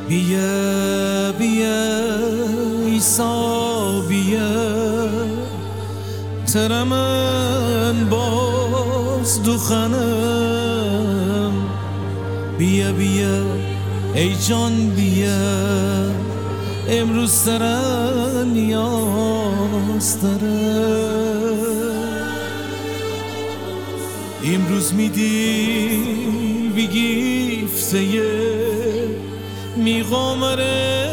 بیا بیا عیسی بیا، تر من باز دخنم. بیا بیا ای جان بیا، امروز ترن نیاز دارم. امروز میدی بگیفته میقامره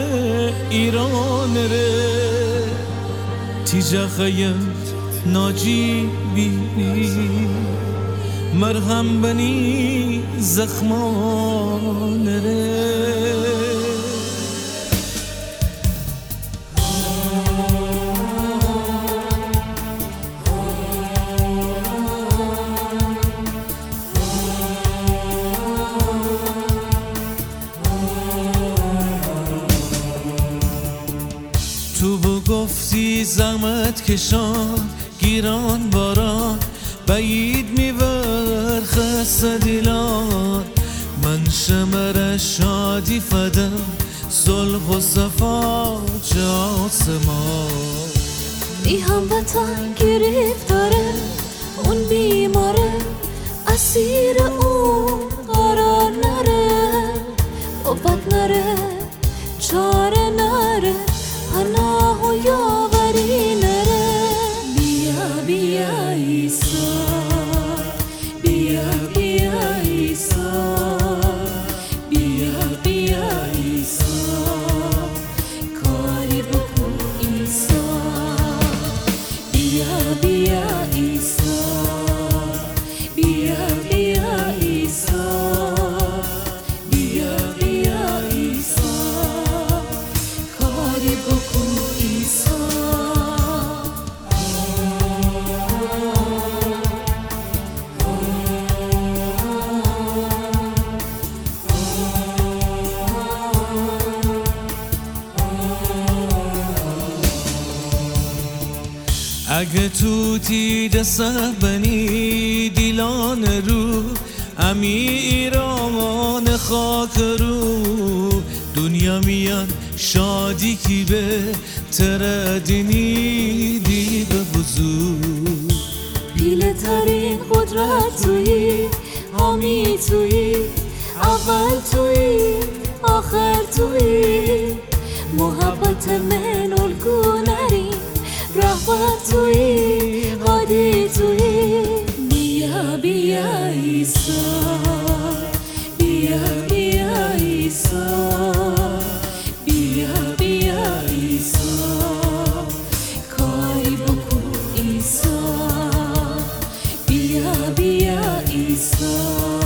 ایرانره، تیجا خیمت ناجی بی مرهم بنی زخمانره. تو گفتی زحمت کشان گیران باران، بعید میبر خسته دیلان. من شمر شادی فدم، صلح و صفا چه آسمان. ای هموطن گرفتاره اون بیماره، اسیر اون قرار نره. قوت نره چاره نره، پناه و یاوری نره. بیا بیا عیسی، بیا بیا عیسی، بیا بیا عیسی، کاری بکن عیسی. بیا بیا عیسی، بیا بیا عیسی، بیا بیا عیسی، کاری بکن عیسی. اگه تو تیده سبنی دیلان رو، امی ایران خاک رو. دنیا میان شادی کی به تردینی دی به بزرگ. پیله ترین قدرت تویی، حامی تویی، اول تویی آخر تویی. محبت من الگو نرین، رحمت تویی قادی تویی. بیا بیا عیسی، بیا بیا عیسی، بیا بیا عیسی، کاری بکن عیسی. بیا بیا عیسی.